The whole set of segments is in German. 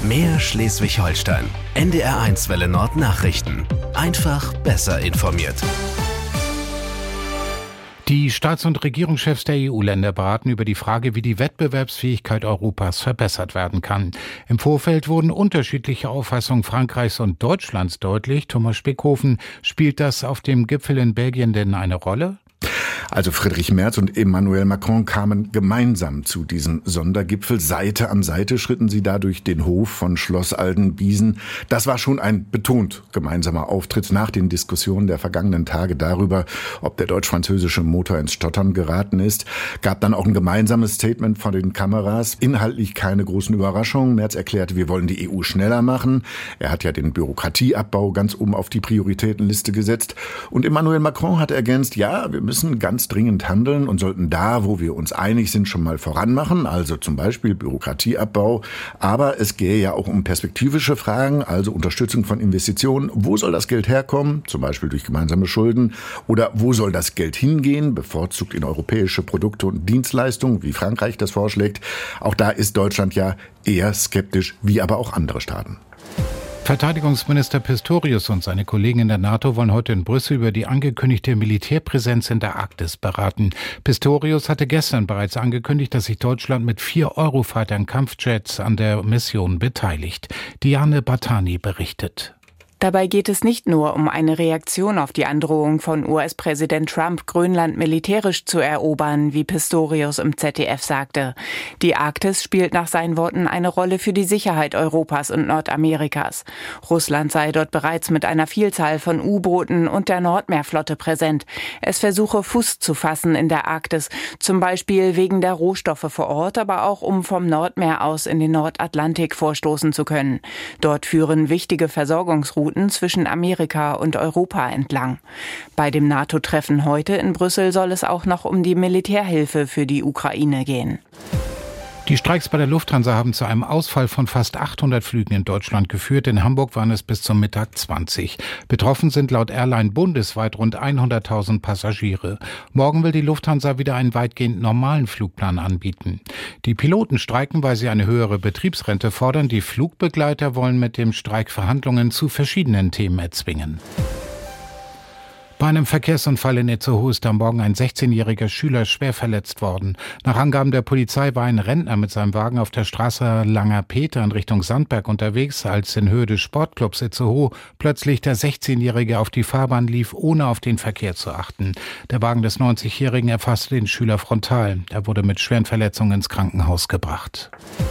Mehr Schleswig-Holstein. NDR1 Welle Nord Nachrichten. Einfach besser informiert. Die Staats- und Regierungschefs der EU-Länder beraten über die Frage, wie die Wettbewerbsfähigkeit Europas verbessert werden kann. Im Vorfeld wurden unterschiedliche Auffassungen Frankreichs und Deutschlands deutlich. Thomas Spickhofen, spielt das auf dem Gipfel in Belgien denn eine Rolle? Also Friedrich Merz und Emmanuel Macron kamen gemeinsam zu diesem Sondergipfel. Seite an Seite schritten sie da durch den Hof von Schloss Aldenbiesen. Das war schon ein betont gemeinsamer Auftritt nach den Diskussionen der vergangenen Tage darüber, ob der deutsch-französische Motor ins Stottern geraten ist. Gab dann auch ein gemeinsames Statement von den Kameras. Inhaltlich keine großen Überraschungen. Merz erklärte, wir wollen die EU schneller machen. Er hat ja den Bürokratieabbau ganz oben auf die Prioritätenliste gesetzt. Und Emmanuel Macron hat ergänzt, ja, wir müssen ganz dringend handeln und sollten da, wo wir uns einig sind, schon mal voranmachen, also zum Beispiel Bürokratieabbau. Aber es gehe ja auch um perspektivische Fragen, also Unterstützung von Investitionen. Wo soll das Geld herkommen? Zum Beispiel durch gemeinsame Schulden. Oder wo soll das Geld hingehen? Bevorzugt in europäische Produkte und Dienstleistungen, wie Frankreich das vorschlägt. Auch da ist Deutschland ja eher skeptisch, wie aber auch andere Staaten. Verteidigungsminister Pistorius und seine Kollegen in der NATO wollen heute in Brüssel über die angekündigte Militärpräsenz in der Arktis beraten. Pistorius hatte gestern bereits angekündigt, dass sich Deutschland mit 4 Eurofightern-Kampfjets an der Mission beteiligt. Diane Batani berichtet. Dabei geht es nicht nur um eine Reaktion auf die Androhung von US-Präsident Trump, Grönland militärisch zu erobern, wie Pistorius im ZDF sagte. Die Arktis spielt nach seinen Worten eine Rolle für die Sicherheit Europas und Nordamerikas. Russland sei dort bereits mit einer Vielzahl von U-Booten und der Nordmeerflotte präsent. Es versuche Fuß zu fassen in der Arktis, zum Beispiel wegen der Rohstoffe vor Ort, aber auch um vom Nordmeer aus in den Nordatlantik vorstoßen zu können. Dort führen wichtige Versorgungsrouten zwischen Amerika und Europa entlang. Bei dem NATO-Treffen heute in Brüssel soll es auch noch um die Militärhilfe für die Ukraine gehen. Die Streiks bei der Lufthansa haben zu einem Ausfall von fast 800 Flügen in Deutschland geführt. In Hamburg waren es bis zum Mittag 20. Betroffen sind laut Airline bundesweit rund 100.000 Passagiere. Morgen will die Lufthansa wieder einen weitgehend normalen Flugplan anbieten. Die Piloten streiken, weil sie eine höhere Betriebsrente fordern. Die Flugbegleiter wollen mit dem Streik Verhandlungen zu verschiedenen Themen erzwingen. Bei einem Verkehrsunfall in Itzehoe ist am Morgen ein 16-jähriger Schüler schwer verletzt worden. Nach Angaben der Polizei war ein Rentner mit seinem Wagen auf der Straße Langer Peter in Richtung Sandberg unterwegs, als in Höhe des Sportclubs Itzehoe plötzlich der 16-jährige auf die Fahrbahn lief, ohne auf den Verkehr zu achten. Der Wagen des 90-jährigen erfasste den Schüler frontal. Er wurde mit schweren Verletzungen ins Krankenhaus gebracht.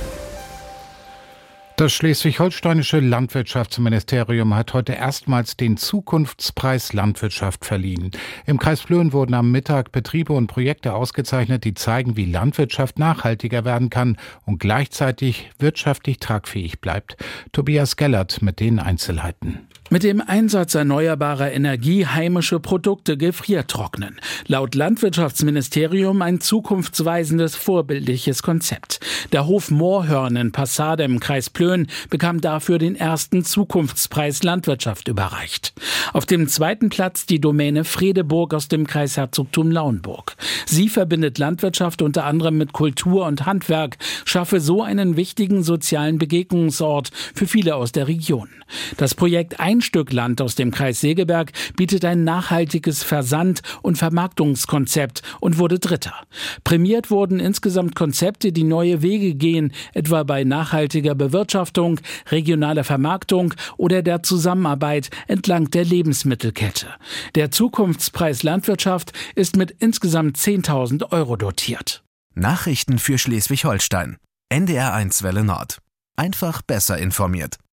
Das schleswig-holsteinische Landwirtschaftsministerium hat heute erstmals den Zukunftspreis Landwirtschaft verliehen. Im Kreis Plön wurden am Mittag Betriebe und Projekte ausgezeichnet, die zeigen, wie Landwirtschaft nachhaltiger werden kann und gleichzeitig wirtschaftlich tragfähig bleibt. Tobias Gellert mit den Einzelheiten. Mit dem Einsatz erneuerbarer Energie heimische Produkte gefriertrocknen. Laut Landwirtschaftsministerium ein zukunftsweisendes, vorbildliches Konzept. Der Hof Moorhörn in Passade im Kreis Plön bekam dafür den ersten Zukunftspreis Landwirtschaft überreicht. Auf dem zweiten Platz die Domäne Fredeburg aus dem Kreisherzogtum Lauenburg. Sie verbindet Landwirtschaft unter anderem mit Kultur und Handwerk, schaffe so einen wichtigen sozialen Begegnungsort für viele aus der Region. Das Projekt Ein Stück Land aus dem Kreis Segeberg bietet ein nachhaltiges Versand- und Vermarktungskonzept und wurde Dritter. Prämiert wurden insgesamt Konzepte, die neue Wege gehen, etwa bei nachhaltiger Bewirtschaftung, regionaler Vermarktung oder der Zusammenarbeit entlang der Lebensmittelkette. Der Zukunftspreis Landwirtschaft ist mit insgesamt 10.000 Euro dotiert. Nachrichten für Schleswig-Holstein. NDR1 Welle Nord. Einfach besser informiert.